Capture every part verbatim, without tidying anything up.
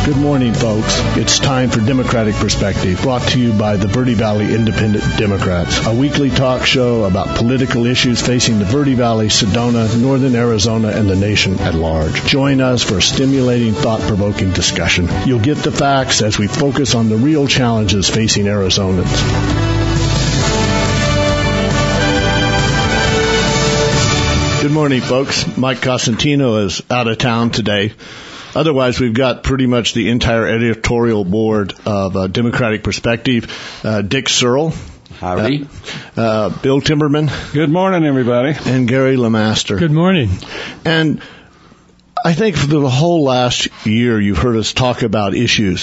Good morning, folks. It's time for Democratic Perspective, brought to you by the Verde Valley Independent Democrats, a weekly talk show about political issues facing the Verde Valley, Sedona, Northern Arizona, and the nation at large. Join us for a stimulating, thought-provoking discussion. You'll get the facts as we focus on the real challenges facing Arizonans. Good morning, folks. Mike Cosentino is out of town today. Otherwise, we've got pretty much the entire editorial board of uh, Democratic Perspective. Uh, Dick Searle. Howdy. Uh, uh, Bill Timberman. Good morning, everybody. And Gary LeMaster. Good morning. And I think for the whole last year, you've heard us talk about issues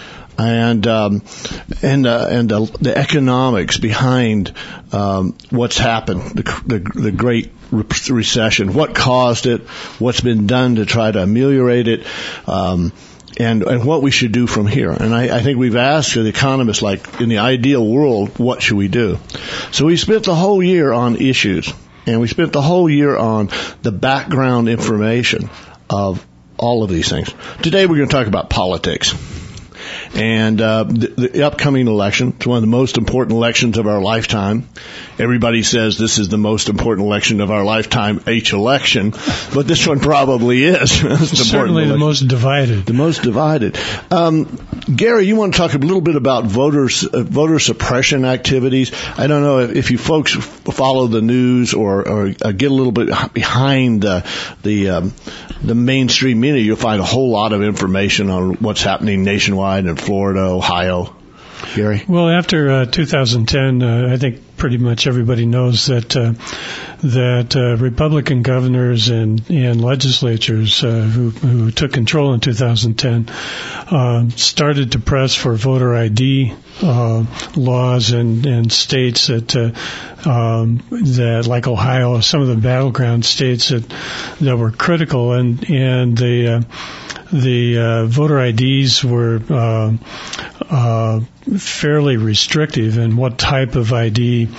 and um, and uh, and uh, the economics behind um, what's happened, the, the, the Great Recession, what caused it, what's been done to try to ameliorate it, um, and and what we should do from here. And I, I think we've asked the economists, like, in the ideal world, what should we do? So we spent the whole year on issues, and we spent the whole year on the background information of all of these things. Today we're going to talk about politics. And uh, the, the upcoming election, it's one of the most important elections of our lifetime. Everybody says this is the most important election of our lifetime, H election, but this one probably is. Certainly the most divided. The most divided. Um, Gary, you want to talk a little bit about voters, uh, voter suppression activities? I don't know if, if you folks follow the news or, or uh, get a little bit behind the the, um, the mainstream media, you'll find a whole lot of information on what's happening nationwide in Florida, Ohio. Gary? Well, after uh, two thousand ten, uh, I think pretty much everybody knows that uh, that uh, Republican governors and, and legislatures uh, who, who took control in two thousand ten uh, started to press for voter I D uh, laws and, and states that uh, um, that like Ohio, some of the battleground states that that were critical, and and the uh, the uh, voter I Ds were uh, uh, fairly restrictive in what type of I D.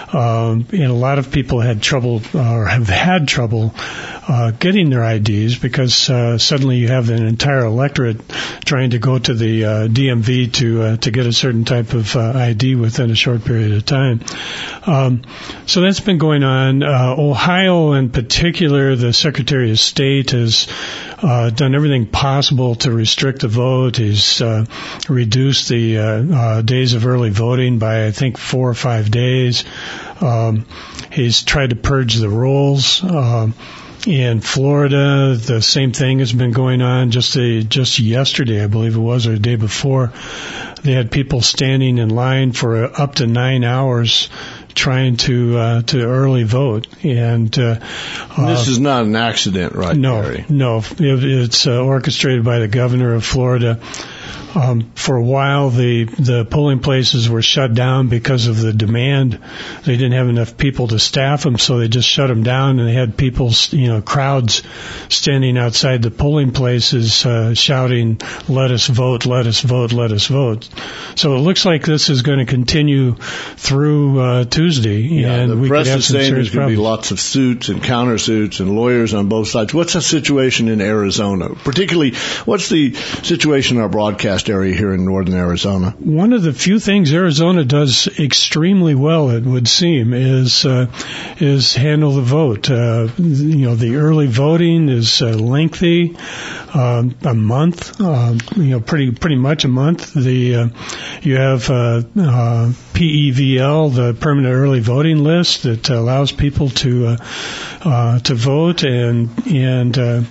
Um, and a lot of people had trouble or have had trouble uh, getting their I Ds because uh, suddenly you have an entire electorate trying to go to the uh, D M V to uh, to get a certain type of uh, I D within a short period of time. Um, so that's been going on. Uh, Ohio, in particular, the Secretary of State has uh, done everything possible to restrict the vote. He's uh, reduced the uh, uh, days of early voting by, I think, four or five days. Um, he's tried to purge the rolls. Um, in Florida, the same thing has been going on. Just a, just yesterday, I believe it was, or the day before, they had people standing in line for uh, up to nine hours trying to uh, to early vote. And uh, this is not an accident, right? No, Gary? no. It, it's uh, orchestrated by the governor of Florida. Um, for a while, the, the polling places were shut down because of the demand. They didn't have enough people to staff them, so they just shut them down, and they had people, you know, crowds standing outside the polling places uh, shouting, "Let us vote, let us vote, let us vote." So it looks like this is going to continue through uh, Tuesday, yeah, and the we press could have is some saying serious there's going to problems. be lots of suits and countersuits and lawyers on both sides. What's the situation in Arizona? Particularly, what's the situation in our broadcast area here in northern Arizona? One of the few things Arizona does extremely well, it would seem, is uh, is handle the vote. Uh, you know, the early voting is uh, lengthy, um, a month. Uh, you know, pretty pretty much a month. The uh, you have uh, uh, P E V L, the permanent early voting list, that allows people to uh, uh, to vote, and and uh,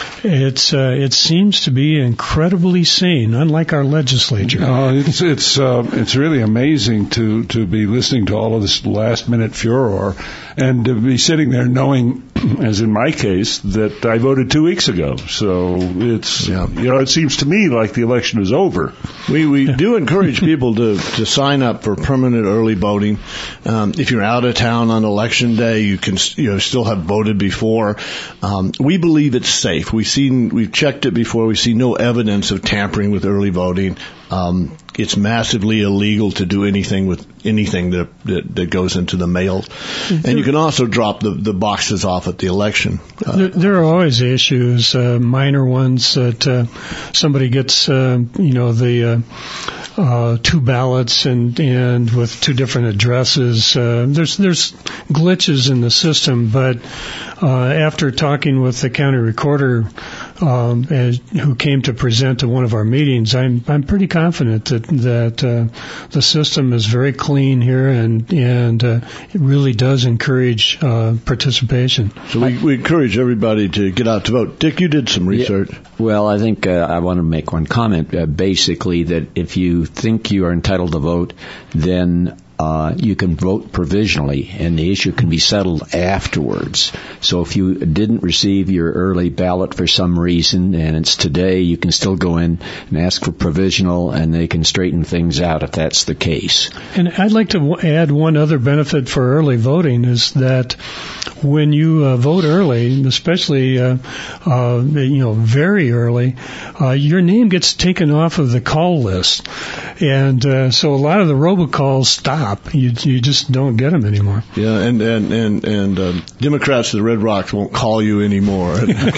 it's uh, it seems to be incredibly sane, unlike our legislature. Uh, it's it's uh, it's really amazing to, to be listening to all of this last minute furor, and to be sitting there knowing, as in my case, that I voted two weeks ago. So it's yeah. you know it seems to me like the election is over. We we yeah. do encourage people to, to sign up for permanent early voting. Um, if you're out of town on election day, you can you know still have voted before. Um, we believe it's safe. We've seen we've checked it before. We see no evidence of tampering with early voting. Um, it's massively illegal to do anything with anything that that, that goes into the mail. And you can also drop the, the boxes off at the election. Uh, there, there are always issues, uh, minor ones that uh, somebody gets, uh, you know, the uh, uh, two ballots and and with two different addresses. Uh, there's there's glitches in the system, but uh, after talking with the county recorder um, as, who came to present to one of our meetings, I'm I'm pretty confident that that uh, the system is very clean here, and and uh, it really does encourage uh, participation. So we, we encourage everybody to get out to vote. Dick, you did some research. Yeah. Well, I think uh, I want to make one comment. Uh, basically, that if you think you are entitled to vote, then Uh, you can vote provisionally, and the issue can be settled afterwards. So if you didn't receive your early ballot for some reason, and it's today, you can still go in and ask for provisional, and they can straighten things out if that's the case. And I'd like to w- add one other benefit for early voting is that when you uh, vote early, especially uh, uh, you know very early, uh, your name gets taken off of the call list, and uh, so a lot of the robocalls stop. You you just don't get them anymore. Yeah, and and and and um, Democrats of the Red Rocks won't call you anymore.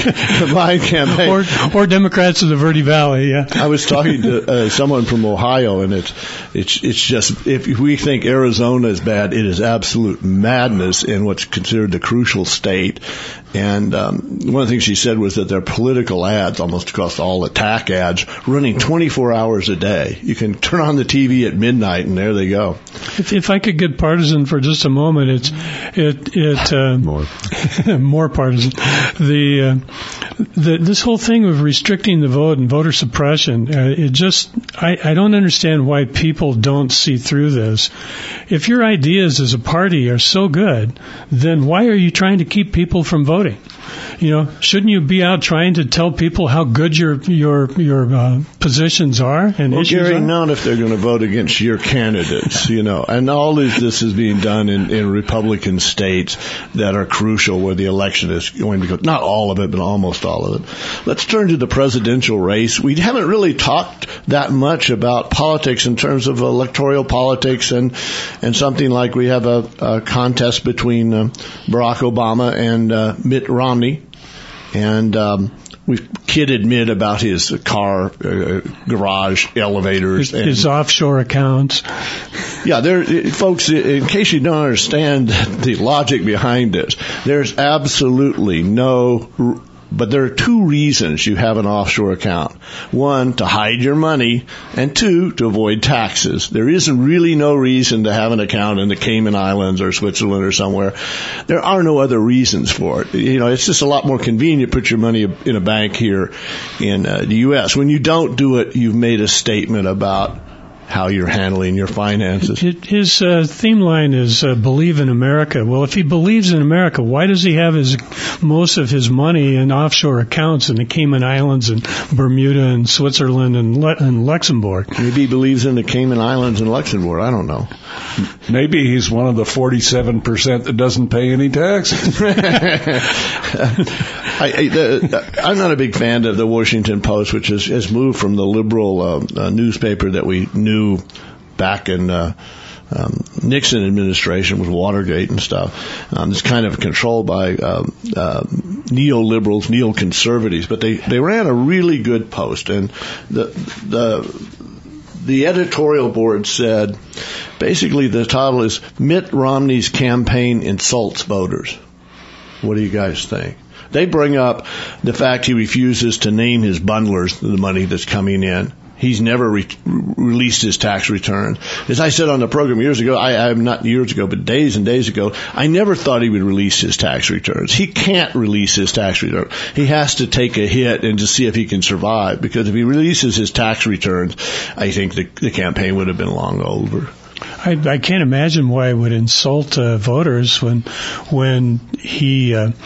My campaign, or or Democrats of the Verde Valley. Yeah, I was talking to uh, someone from Ohio, and it's it's it's just if we think Arizona is bad, it is absolute madness in what's considered the crucial state. And um, one of the things she said was that their political ads, almost across all attack ads, running twenty-four hours a day. You can turn on the T V at midnight, and there they go. If, if I could get partisan for just a moment, it's it it uh, more more partisan. The uh, the this whole thing of restricting the vote and voter suppression, uh, it just I, I don't understand why people don't see through this. If your ideas as a party are so good, then why are you trying to keep people from voting? You know, shouldn't you be out trying to tell people how good your your your uh, positions are and well, issues Gary, are? not if they're going to vote against your candidates, you know. And all of this is being done in, in Republican states that are crucial where the election is going to go. Not all of it, but almost all of it. Let's turn to the presidential race. We haven't really talked that much about politics in terms of electoral politics and and something like we have a, a contest between uh, Barack Obama and uh, Mitt Romney. And um, we've kidded Mitt about his car, uh, garage, elevators. His, his and, offshore accounts. Yeah, there, folks, in case you don't understand the logic behind this, there's absolutely no... But there are two reasons you have an offshore account. One, to hide your money, and two, to avoid taxes. There isn't really no reason to have an account in the Cayman Islands or Switzerland or somewhere. There are no other reasons for it. You know, it's just a lot more convenient to put your money in a bank here in uh, the U S. When you don't do it, you've made a statement about how you're handling your finances. His uh, theme line is uh, "Believe in America." Well, if he believes in America, why does he have his most of his money in offshore accounts in the Cayman Islands and Bermuda and Switzerland and, Le- and Luxembourg? Maybe he believes in the Cayman Islands and Luxembourg. I don't know. Maybe he's one of the forty-seven percent that doesn't pay any taxes. I, I, the, I'm not a big fan of the Washington Post, which has, has moved from the liberal uh, uh, newspaper that we knew back in uh, um, Nixon administration with Watergate and stuff. Um, it's kind of controlled by uh, uh, neoliberals, neoconservatives, but they, they ran a really good post, and the the the editorial board said basically the title is Mitt Romney's Campaign Insults Voters. What do you guys think? They bring up the fact he refuses to name his bundlers the money that's coming in. He's never re- released his tax return. As I said on the program years ago, I, I'm not years ago, but days and days ago, I never thought he would release his tax returns. He can't release his tax return. He has to take a hit and just see if he can survive, because if he releases his tax returns, I think the, the campaign would have been long over. I, I can't imagine why it would insult uh, voters when when he uh,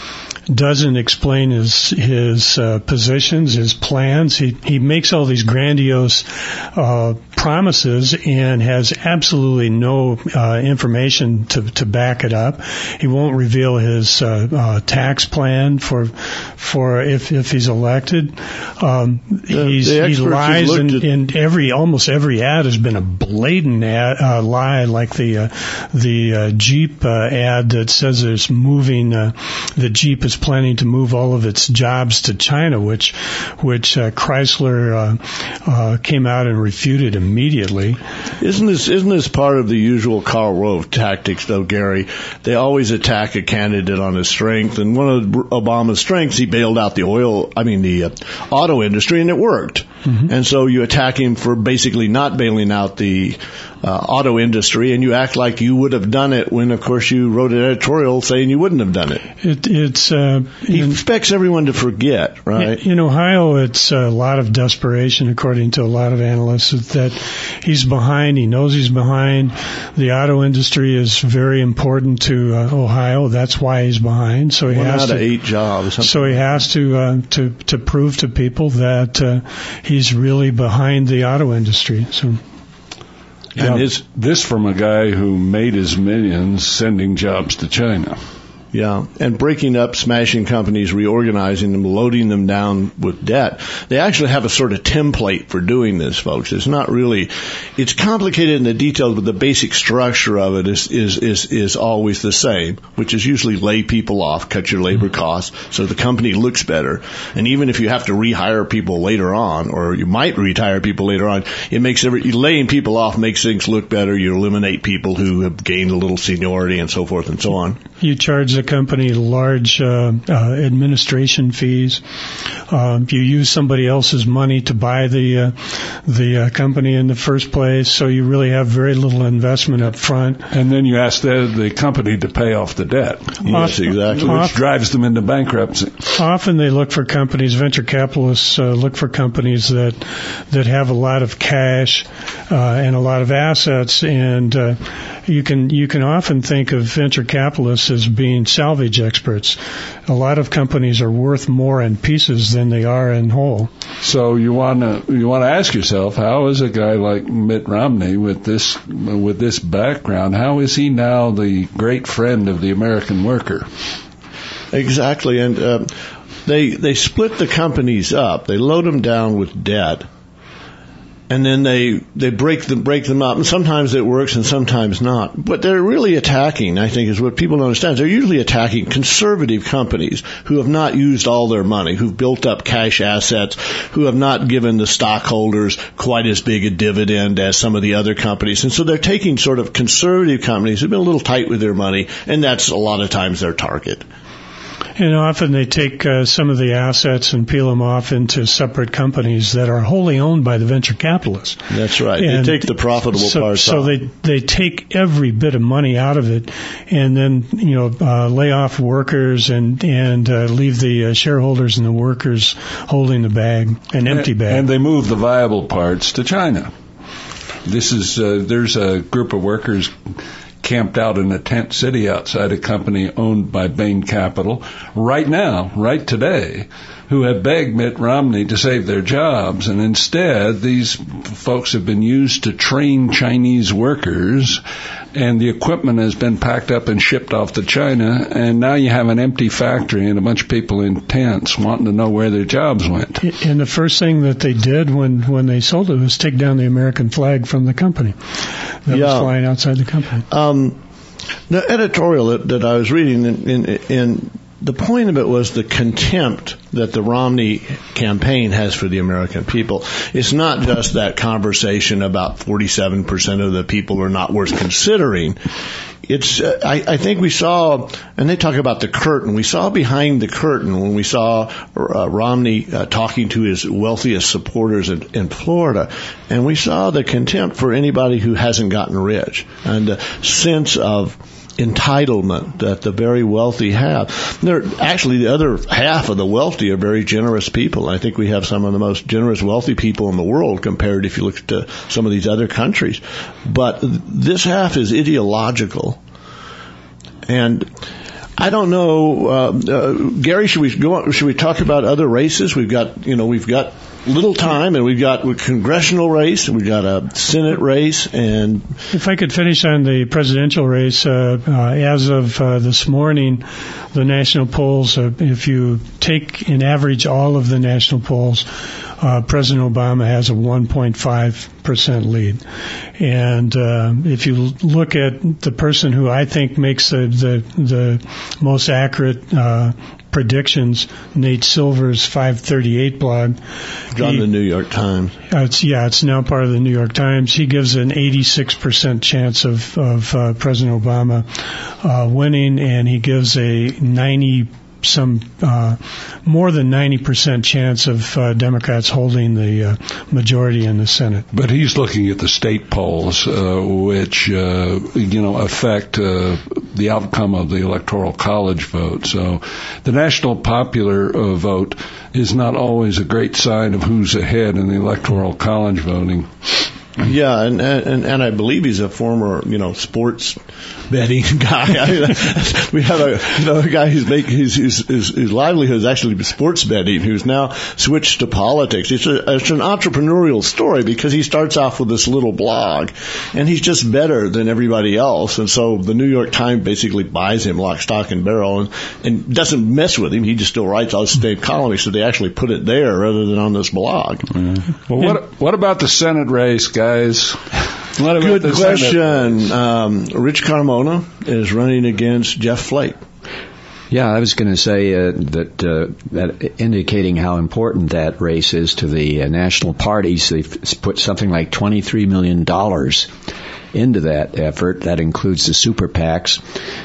doesn't explain his his uh, positions, his plans. He he makes all these grandiose uh, promises and has absolutely no uh, information to to back it up. He won't reveal his uh, uh, tax plan for for if if he's elected. Um, the, he's, the he lies, and, at- and every almost every ad has been a blatant ad, uh, lie, like the uh, the uh, Jeep uh, ad that says there's moving. Uh, the Jeep is planning to move all of its jobs to China, which which uh, Chrysler uh, uh, came out and refuted immediately. Isn't this isn't this part of the usual Karl Rove tactics, though, Gary? They always attack a candidate on his strength, and one of Obama's strengths, he bailed out the oil, I mean the uh, auto industry, and it worked. Mm-hmm. And so you attack him for basically not bailing out the uh, auto industry, and you act like you would have done it when, of course, you wrote an editorial saying you wouldn't have done it. It, it's uh, he in, expects everyone to forget, right? In Ohio, it's a lot of desperation, according to a lot of analysts, that he's behind. He knows he's behind. The auto industry is very important to uh, Ohio. That's why he's behind. So he One has out to of eight jobs. So he has to uh, to to prove to people that uh, he's really behind the auto industry. So. And his, this from a guy who made his millions sending jobs to China. Yeah, and breaking up, smashing companies, reorganizing them, loading them down with debt. They actually have a sort of template for doing this, folks. It's not really, it's complicated in the details, but the basic structure of it is is is, is always the same, which is usually lay people off, cut your labor costs, so the company looks better. And even if you have to rehire people later on, or you might retire people later on, it makes every, laying people off makes things look better. You eliminate people who have gained a little seniority and so forth and so on. You charge the company large uh, uh, administration fees. Uh, you use somebody else's money to buy the uh, the uh, company in the first place, so you really have very little investment up front. And then you ask the, the company to pay off the debt. Yes, exactly. Which Often, drives them into bankruptcy. Often they look for companies, venture capitalists uh, look for companies that that have a lot of cash uh, and a lot of assets, and uh, you can you can often think of venture capitalists as being salvage experts. A lot of companies are worth more in pieces than they are in whole. So you want to you want to ask yourself, how is a guy like Mitt Romney with this with this background, how is he now the great friend of the American worker? Exactly, and uh, they they split the companies up. They load them down with debt. And then they, they break them, break them up. And sometimes it works and sometimes not. But they're really attacking, I think, is what people don't understand. They're usually attacking conservative companies who have not used all their money, who've built up cash assets, who have not given the stockholders quite as big a dividend as some of the other companies. And so they're taking sort of conservative companies who've been a little tight with their money, and that's a lot of times their target. And often they take uh, some of the assets and peel them off into separate companies that are wholly owned by the venture capitalists. That's right. And they take the profitable so, parts So off. they they take every bit of money out of it, and then you know uh, lay off workers and and uh, leave the uh, shareholders and the workers holding the bag, an empty and, bag. And they move the viable parts to China. This is uh, there's a group of workers camped out in a tent city outside a company owned by Bain Capital right now, right today, who have begged Mitt Romney to save their jobs. And instead, these folks have been used to train Chinese workers, and the equipment has been packed up and shipped off to China, and now you have an empty factory and a bunch of people in tents wanting to know where their jobs went. And the first thing that they did when, when they sold it was take down the American flag from the company that yeah. was flying outside the company. Um, the editorial that, that I was reading, in, in, in the point of it was the contempt that the Romney campaign has for the American people. It's not just that conversation about forty-seven percent of the people are not worth considering. It's, uh, I, I think we saw, and they talk about the curtain, we saw behind the curtain when we saw uh, Romney uh, talking to his wealthiest supporters in, in Florida, and we saw the contempt for anybody who hasn't gotten rich, and the sense of entitlement that the very wealthy have. They're actually, the other half of the wealthy are very generous people. I think we have some of the most generous wealthy people in the world compared if you look at uh, some of these other countries. But this half is ideological. And I don't know, uh, uh, Gary. Should we go? On, should we talk about other races? We've got, you know, we've got little time, and we've got a congressional race, and we've got a Senate race, and if I could finish on the presidential race, uh, uh, as of uh, this morning, the national polls. Uh, if you take and average all of the national polls, uh, President Obama has a one point five percent lead. And uh, if you look at the person who I think makes the the, the most accurate uh, predictions, Nate Silver's five thirty-eight blog. On the New York Times. Uh, it's, yeah, it's now part of the New York Times. He gives an eighty-six percent chance of, of uh, President Obama uh, winning, and he gives a ninety some uh, more than ninety percent chance of uh, Democrats holding the uh, majority in the Senate. But he's looking at the state polls, uh, which uh, you know affect uh, the outcome of the Electoral College vote. So the national popular uh, vote is not always a great sign of who's ahead in the Electoral College voting. Yeah, and, and and I believe he's a former, you know, sports betting guy. I mean, we have a, you know, a guy who's making his, his his his livelihood is actually sports betting, who's now switched to politics. It's a it's an entrepreneurial story because he starts off with this little blog, and he's just better than everybody else. And so the New York Times basically buys him lock, stock, and barrel, and, and doesn't mess with him. He just still writes all the state columns, so they actually put it there rather than on this blog. Mm-hmm. Well, what what about the Senate race, guys? What Good question. Um, Rich Carmona is running against Jeff Flake. Yeah, I was going to say uh, that, uh, that indicating how important that race is to the uh, national parties, they've put something like twenty-three million dollars into that effort. That includes the super PACs.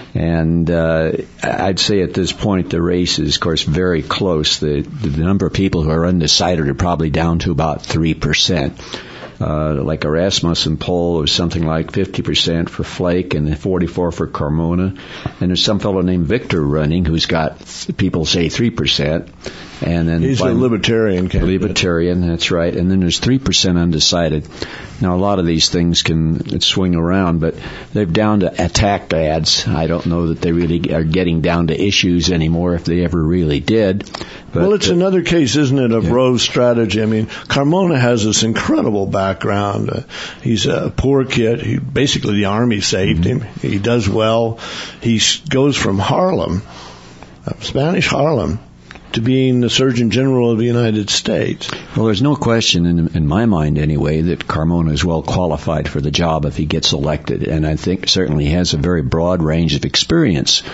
And uh, I'd say at this point the race is, of course, very close. The, the number of people who are undecided are probably down to about three percent. Uh, like a Rasmussen poll was something like fifty percent for Flake and forty-four for Carmona. And there's some fellow named Victor running who's got, people say, three percent. And then he's a libertarian candidate. Libertarian, that's right. And then there's three percent undecided. Now, a lot of these things can swing around, but they're down to attack ads. I don't know that they really are getting down to issues anymore, if they ever really did. But, well, it's uh, another case, isn't it, of yeah. Rose's strategy. I mean, Carmona has this incredible background. Uh, he's a poor kid. He, basically, the Army saved mm-hmm. him. He does well. He goes from Harlem, uh, Spanish Harlem, to being the Surgeon General of the United States. Well, there's no question, in, in my mind anyway, that Carmona is well qualified for the job if he gets elected, and I think certainly he has a very broad range of experience.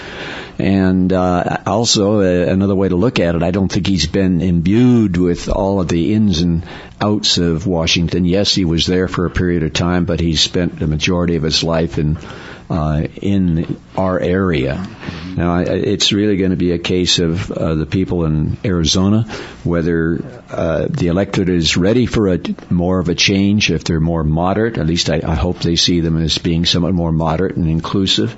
And uh, also, uh, another way to look at it, I don't think he's been imbued with all of the ins and outs of Washington. Yes, he was there for a period of time, but he spent the majority of his life in uh, in our area. Now, it's really going to be a case of uh, the people in Arizona, whether uh, the electorate is ready for a more of a change, if they're more moderate. At least I, I hope they see them as being somewhat more moderate and inclusive.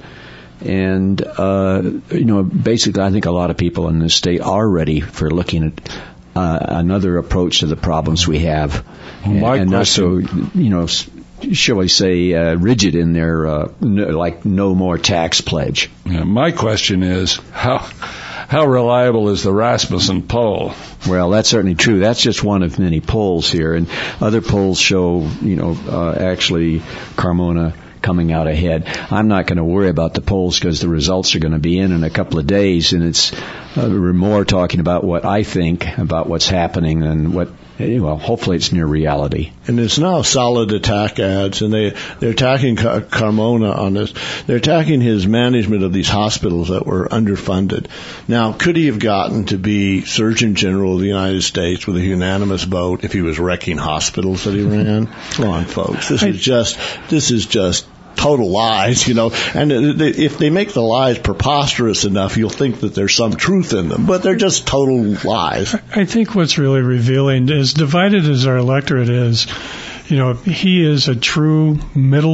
And, uh, you know, basically I think a lot of people in this state are ready for looking at uh, another approach to the problems we have. Well, and not so, you know, shall we say, uh, rigid in their, uh, no, like, no more tax pledge. Yeah, my question is, how how reliable is the Rasmussen poll? Well, that's certainly true. That's just one of many polls here. And other polls show, you know, uh, actually Carmona coming out ahead. I'm not going to worry about the polls because the results are going to be in in a couple of days, and it's uh, we're more talking about what I think about what's happening than what, well, hopefully it's near reality. And it's now solid attack ads, and they, they're attacking Car- Carmona on this. They're attacking his management of these hospitals that were underfunded. Now, could he have gotten to be Surgeon General of the United States with a unanimous vote if he was wrecking hospitals that he ran? Come on, folks. This is just, this is just total lies, you know. And if they make the lies preposterous enough, you'll think that there's some truth in them. But they're just total lies. I think what's really revealing, as divided as our electorate is, you know, he is a true middle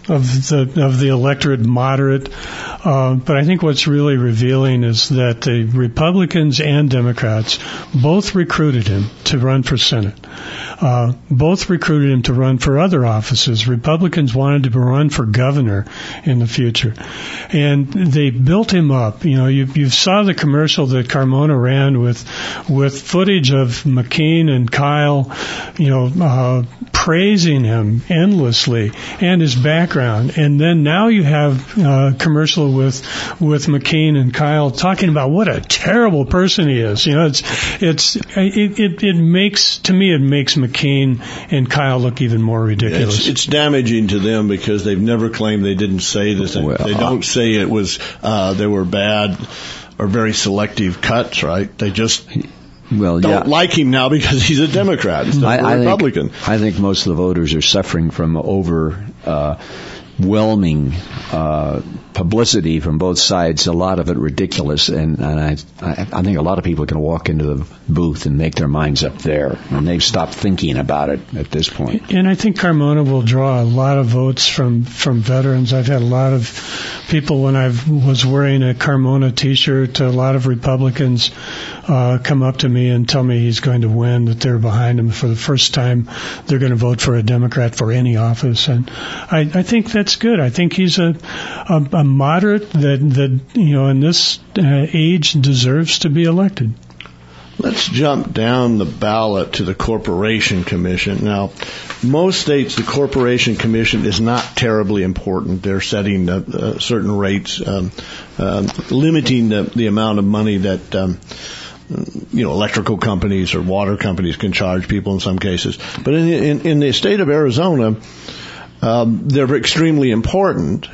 of the of the electorate moderate. Uh, but I think what's really revealing is that the Republicans and Democrats both recruited him to run for Senate. Uh, both recruited him to run for other offices. Republicans wanted to run for governor in the future. And they built him up. You know, you, you saw the commercial that Carmona ran with, with footage of McCain and Kyle, you know, uh, praising him endlessly and his background. And then now you have a commercial with, with McCain and Kyle talking about what a terrible person he is. You know, it's, it's, it, it, it makes, to me, it makes McCain and Kyle look even more ridiculous. It's, it's damaging to them because they've never claimed they didn't say this. Well, they don't say it was, uh, they were bad or very selective cuts, right? They just well, don't yeah. like him now because he's a Democrat instead I, of a I Republican. Think, I think most of the voters are suffering from over, uh, whelming uh, publicity from both sides, a lot of it ridiculous, and, and I, I I think a lot of people can walk into the booth and make their minds up there, and they've stopped thinking about it at this point. And I think Carmona will draw a lot of votes from, from veterans. I've had a lot of people, when I was wearing a Carmona T-shirt, a lot of Republicans uh, come up to me and tell me he's going to win, that they're behind him for the first time. They're going to vote for a Democrat for any office, and I, I think that's good. I think he's a, a, a moderate that, that, you know, in this uh, age deserves to be elected. Let's jump down the ballot to the Corporation Commission. Now, most states, the Corporation Commission is not terribly important. They're setting uh, uh, certain rates, um, uh, limiting the, the amount of money that um, you know, electrical companies or water companies can charge people in some cases. But in, in, in the state of Arizona, um, they're extremely important.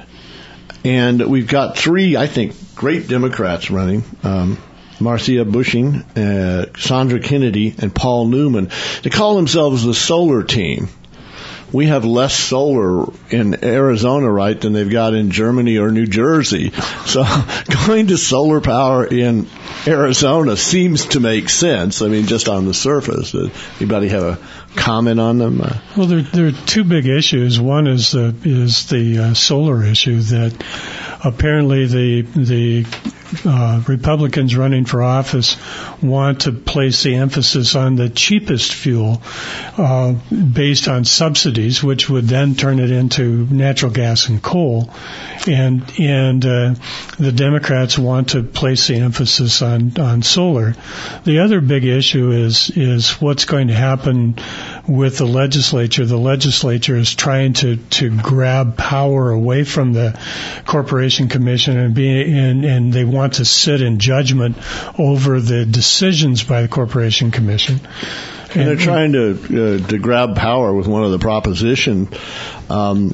And we've got three, I think, great Democrats running. Um, Marcia Bushing, uh, Sandra Kennedy, and Paul Newman. They call themselves the solar team. We have less solar in Arizona, right, than they've got in Germany or New Jersey. So going to solar power in Arizona seems to make sense. I mean, just on the surface. Does anybody have a comment on them? Uh, well, there, there are two big issues. One is the is the uh, solar issue that apparently the the uh, Republicans running for office want to place the emphasis on the cheapest fuel uh, based on subsidies, which would then turn it into natural gas and coal. And and uh, the Democrats want to place the emphasis on, on solar. The other big issue is is what's going to happen with the legislature. The legislature is trying to, to grab power away from the Corporation Commission and be and, and they want to sit in judgment over the decisions by the Corporation Commission. And, and they're trying to uh, to grab power with one of the proposition um,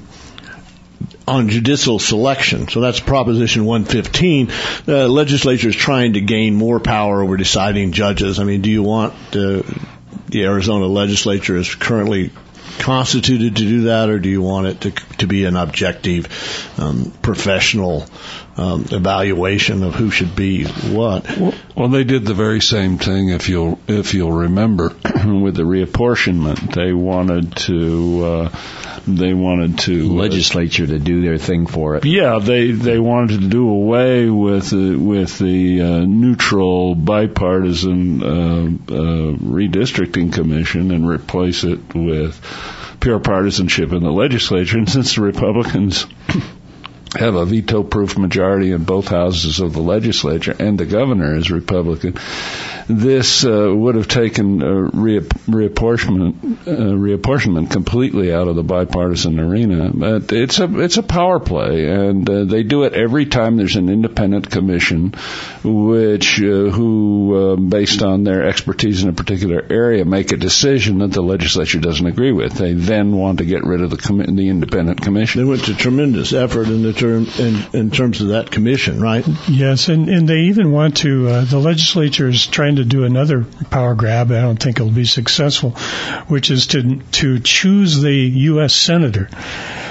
on judicial selection. So that's Proposition one fifteen. The legislature is trying to gain more power over deciding judges. I mean, do you want uh, the Arizona legislature is currently constituted to do that, or do you want it to to be an objective, um, professional um, evaluation of who should be what? Well, well, they did the very same thing, if you'll if you'll remember, with the reapportionment. They wanted to uh, they wanted to legislature uh, to do their thing for it. Yeah, they they wanted to do away with uh, with the uh, neutral bipartisan uh, uh, redistricting commission and replace it with pure partisanship in the legislature. And since the Republicans have a veto-proof majority in both houses of the legislature and the governor is Republican, this uh, would have taken uh, re- reapportionment uh, reapportionment completely out of the bipartisan arena. But it's a it's a power play, and uh, they do it every time there's an independent commission, which uh, who, uh, based on their expertise in a particular area, make a decision that the legislature doesn't agree with. They then want to get rid of the com- the independent commission. They went to tremendous effort in the term in, in terms of that commission, right? Yes, and and they even want to. Uh, the legislature is trying to do another power grab. I don't think it'll be successful, which is to to choose the U S senator.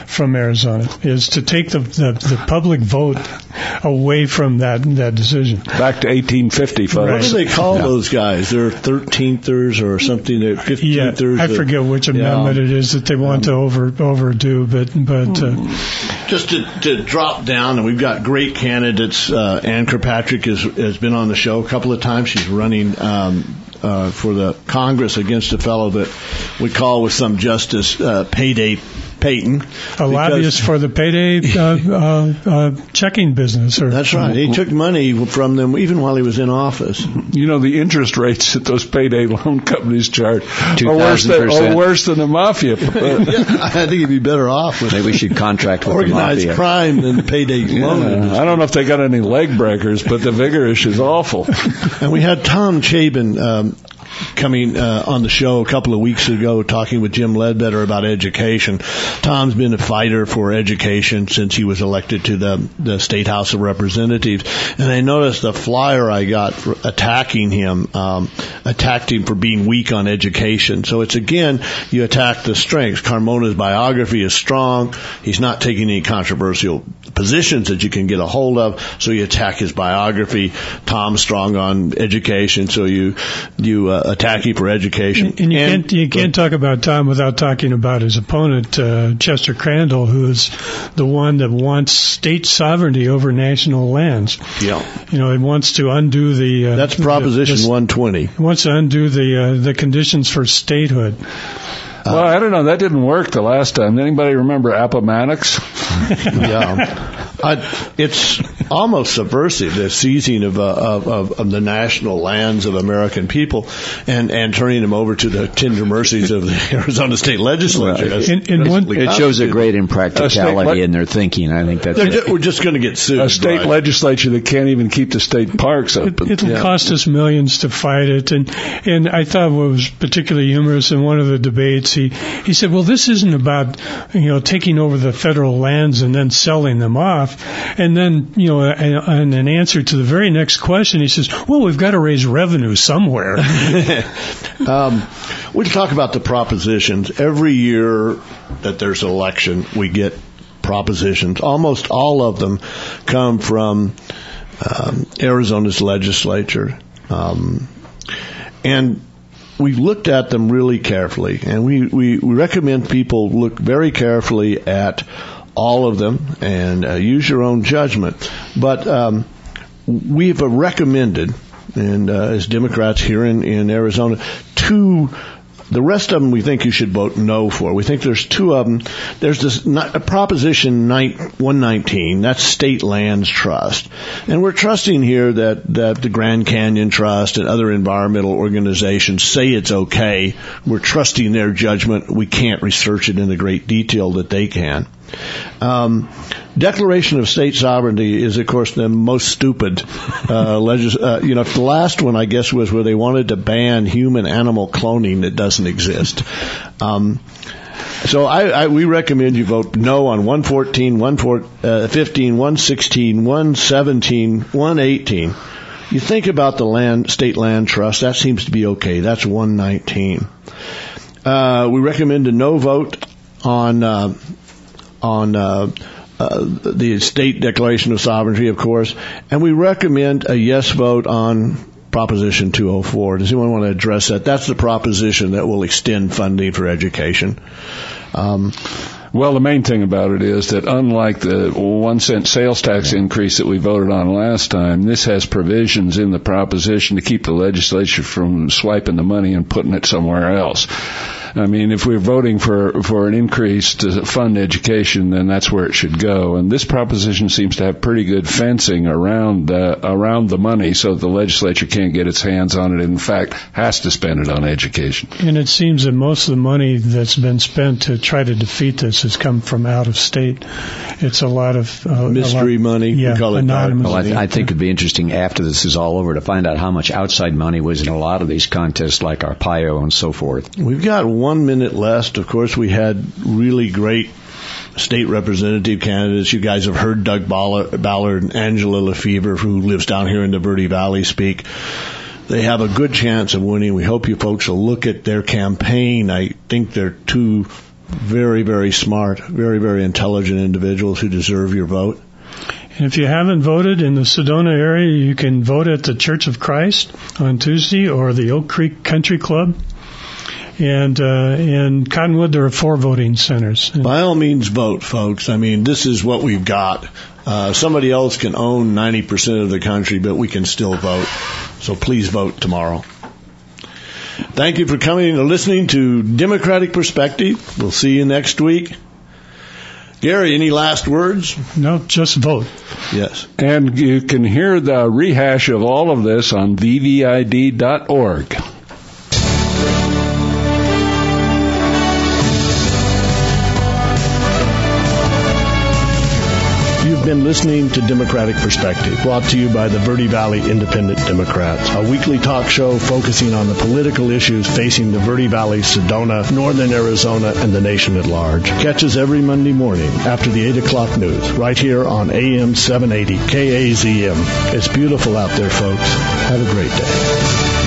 from Arizona, is to take the, the, the public vote away from that that decision. Back to eighteen fifty, folks. What do they call yeah. those guys? They're thirteenthers or something. They're fifteenthers. Yeah, I forget which amendment yeah. it is that they want to over overdo, but but uh, just to, to drop down, and we've got great candidates. Uh, Ann Kirkpatrick has has been on the show a couple of times. She's running um, uh, for the Congress against a fellow that we call with some justice uh, Payday Payton. A lobbyist for the payday uh, uh, uh, checking business. Or, that's right. He took money from them even while he was in office. You know, the interest rates that those payday loan companies charge are worse, than, are worse than the mafia. yeah, I think he'd be better off with maybe we should contract with organized the mafia. crime than payday yeah, loan. I don't know if they got any leg breakers, but the vigorish is awful. And we had Tom Chabin um, coming uh, on the show a couple of weeks ago talking with Jim Ledbetter about education. Tom's been a fighter for education since he was elected to the, the State House of Representatives. And I noticed the flyer I got for attacking him, um, attacked him for being weak on education. So it's, again, you attack the strengths. Carmona's biography is strong. He's not taking any controversial positions that you can get a hold of, so you attack his biography. Tom's strong on education, so you you uh, attack him for education. And, and you and, can't you can't talk about Tom without talking about his opponent, uh, Chester Crandall, who is the one that wants state sovereignty over national lands. Yeah, you know, he wants to undo the. Uh, That's Proposition the, the, one twenty. He wants to undo the uh, the conditions for statehood. Well, I don't know. That didn't work the last time. Anybody remember Appomattox? yeah. I, it's almost subversive, the seizing of, uh, of, of, of the national lands of American people and, and turning them over to the tender mercies of the Arizona State Legislature. Right. In, in one, it shows a great impracticality le- in their thinking. I think that's just, we're just going to get sued. A state right? legislature that can't even keep the state parks open. It, it'll yeah. cost us millions to fight it. And, and I thought what was particularly humorous in one of the debates, he, he said, well, this isn't about, you know, taking over the federal lands and then selling them off. And then, you know, in an answer to the very next question, he says, well, we've got to raise revenue somewhere. um, we talk about the propositions. Every year that there's an election, we get propositions. Almost all of them come from um, Arizona's legislature. Um, and we've looked at them really carefully, and we, we, we recommend people look very carefully at all of them and uh, use your own judgment. But um, we've uh, recommended, and uh, as Democrats here in, in Arizona, two. The rest of them we think you should vote no for. We think there's two of them. There's this a Proposition one nineteen, that's State Lands Trust. And we're trusting here that, that the Grand Canyon Trust and other environmental organizations say it's okay. We're trusting their judgment. We can't research it in the great detail that they can. Um, Declaration of State Sovereignty is, of course, the most stupid. Uh, legis- uh, you know, the last one, I guess, was where they wanted to ban human-animal cloning that doesn't exist. Um, so I, I, we recommend you vote no on one fourteen, one fifteen, one sixteen, one seventeen, one eighteen. You think about the land, State Land Trust, that seems to be okay. That's one nineteen. Uh, we recommend a no vote on uh, on uh, uh, the State Declaration of Sovereignty, of course, and we recommend a yes vote on Proposition two oh four. Does anyone want to address that? That's the proposition that will extend funding for education. Um, Well, the main thing about it is that unlike the one cent sales tax increase that we voted on last time, this has provisions in the proposition to keep the legislature from swiping the money and putting it somewhere else. I mean, if we're voting for, for an increase to fund education, then that's where it should go. And this proposition seems to have pretty good fencing around uh, around the money so the legislature can't get its hands on it. In fact, has to spend it on education. And it seems that most of the money that's been spent to try to defeat this has come from out of state. It's a lot of uh, mystery lot, money. Yeah, we call it anonymous. Well, I, th- I think it'd be interesting after this is all over to find out how much outside money was in a lot of these contests, like Arpaio and so forth. We've got one minute left. Of course, we had really great state representative candidates. You guys have heard Doug Ballard and Angela Lefevre, who lives down here in the Verde Valley, speak. They have a good chance of winning. We hope you folks will look at their campaign. I think they're two very, very smart, very, very intelligent individuals who deserve your vote. And if you haven't voted in the Sedona area, you can vote at the Church of Christ on Tuesday or the Oak Creek Country Club. And uh, in Cottonwood, there are four voting centers. By all means, vote, folks. I mean, this is what we've got. Uh, somebody else can own ninety percent of the country, but we can still vote. So please vote tomorrow. Thank you for coming and listening to Democratic Perspective. We'll see you next week. Gary, any last words? No, just vote. Yes. And you can hear the rehash of all of this on v v i d dot org. You've been listening to Democratic Perspective, brought to you by the Verde Valley Independent Democrats, a weekly talk show focusing on the political issues facing the Verde Valley, Sedona, Northern Arizona, and the nation at large. Catch us every Monday morning after the eight o'clock news, right here on A M seven eighty K A Z M. It's beautiful out there, folks. Have a great day.